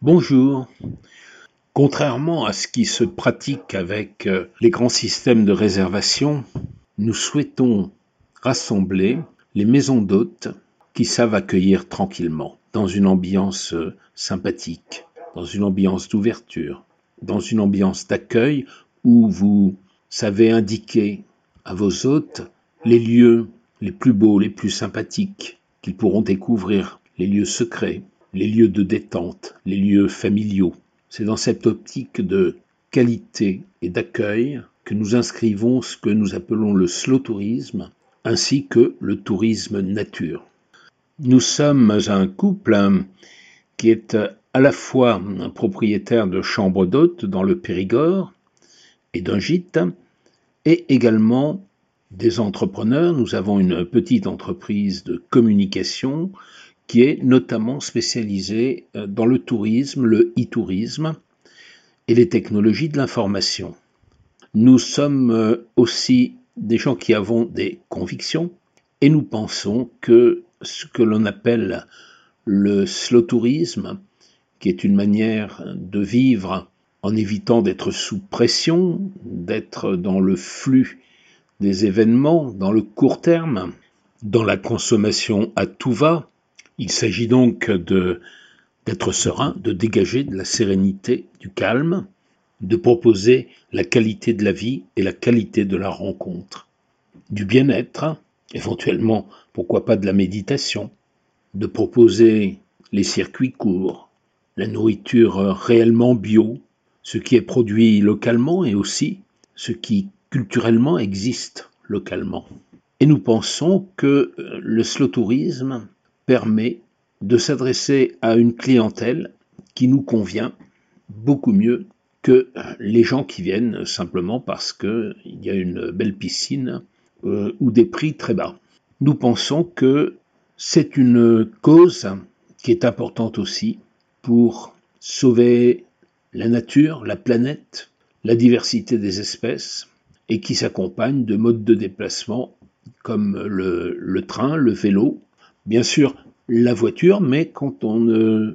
Bonjour. Contrairement à ce qui se pratique avec les grands systèmes de réservation, nous souhaitons rassembler les maisons d'hôtes qui savent accueillir tranquillement, dans une ambiance sympathique, dans une ambiance d'ouverture, dans une ambiance d'accueil où vous savez indiquer à vos hôtes les lieux les plus beaux, les plus sympathiques qu'ils pourront découvrir, les lieux secrets, les lieux de détente, les lieux familiaux. C'est dans cette optique de qualité et d'accueil que nous inscrivons ce que nous appelons le slow tourisme, ainsi que le tourisme nature. Nous sommes un couple qui est à la fois un propriétaire de chambres d'hôtes dans le Périgord et d'un gîte, et également des entrepreneurs. Nous avons une petite entreprise de communication qui est notamment spécialisée dans le tourisme, le e-tourisme et les technologies de l'information. Nous sommes aussi des gens qui avons des convictions et nous pensons que ce que l'on appelle le slow tourisme, qui est une manière de vivre en évitant d'être sous pression, d'être dans le flux des événements, dans le court terme, dans la consommation à tout va. Il s'agit donc d'être serein, de dégager de la sérénité, du calme, de proposer la qualité de la vie et la qualité de la rencontre, du bien-être, éventuellement, pourquoi pas de la méditation, de proposer les circuits courts, la nourriture réellement bio, ce qui est produit localement et aussi ce qui culturellement existe localement. Et nous pensons que le slow tourisme permet de s'adresser à une clientèle qui nous convient beaucoup mieux que les gens qui viennent simplement parce qu'il y a une belle piscine ou des prix très bas. Nous pensons que c'est une cause qui est importante aussi pour sauver la nature, la planète, la diversité des espèces et qui s'accompagne de modes de déplacement comme le train, le vélo, bien sûr la voiture, mais quand on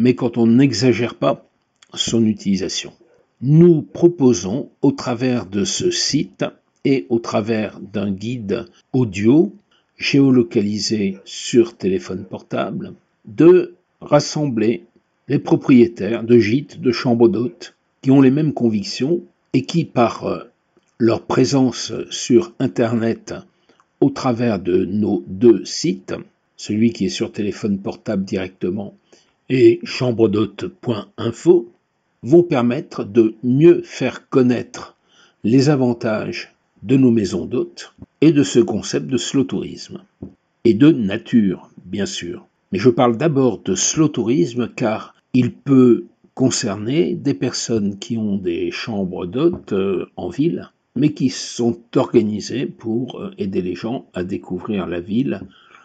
n'exagère pas son utilisation. Nous proposons au travers de ce site et au travers d'un guide audio géolocalisé sur téléphone portable de rassembler les propriétaires de gîtes, de chambres d'hôtes qui ont les mêmes convictions et qui, par leur présence sur Internet au travers de nos deux sites, celui qui est sur téléphone portable directement et chambredhôtes.info, vont permettre de mieux faire connaître les avantages de nos maisons d'hôtes et de ce concept de slow tourisme. Et de nature, bien sûr. Mais je parle d'abord de slow tourisme car il peut concerner des personnes qui ont des chambres d'hôtes en ville, mais qui sont organisées pour aider les gens à découvrir la ville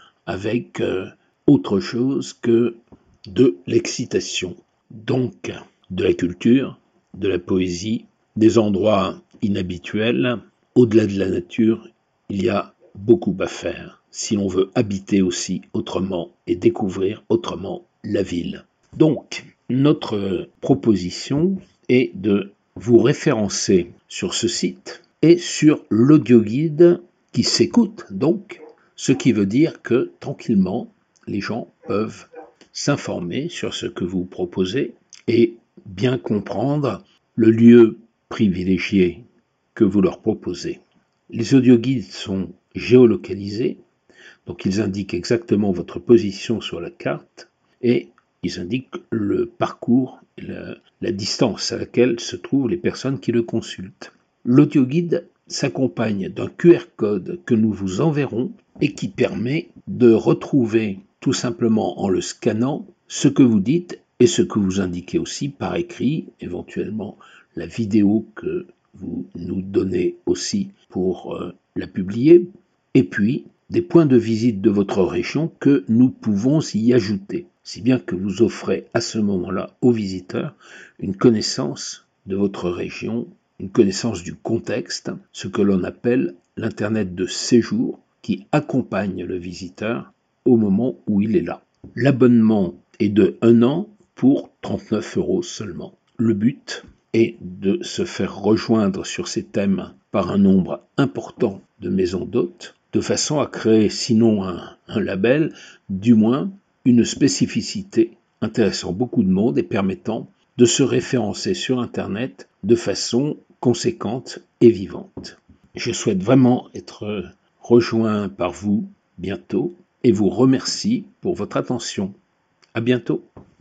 avec autre chose que de l'excitation. Donc, de la culture, de la poésie, des endroits inhabituels. Au-delà de la nature, il y a beaucoup à faire si l'on veut habiter aussi autrement et découvrir autrement la ville. Donc, notre proposition est de vous référencer sur ce site et sur l'audioguide qui s'écoute donc, ce qui veut dire que tranquillement, les gens peuvent s'informer sur ce que vous proposez et bien comprendre le lieu privilégié que vous leur proposez. Les audioguides sont géolocalisés, donc ils indiquent exactement votre position sur la carte et ils indiquent le parcours et la distance à laquelle se trouvent les personnes qui le consultent. L'audioguide s'accompagne d'un QR code que nous vous enverrons et qui permet de retrouver tout simplement en le scannant ce que vous dites et ce que vous indiquez aussi par écrit, éventuellement la vidéo que vous nous donnez aussi pour la publier, et puis des points de visite de votre région que nous pouvons y ajouter, si bien que vous offrez à ce moment-là aux visiteurs une connaissance de votre région, une connaissance du contexte, ce que l'on appelle l'Internet de séjour, qui accompagne le visiteur au moment où il est là. L'abonnement est de 1 an pour 39 € seulement. Le but est de se faire rejoindre sur ces thèmes par un nombre important de maisons d'hôtes, de façon à créer, sinon un label, du moins une spécificité intéressant beaucoup de monde et permettant de se référencer sur Internet de façon conséquente et vivante. Je souhaite vraiment être rejoint par vous bientôt et vous remercie pour votre attention. À bientôt.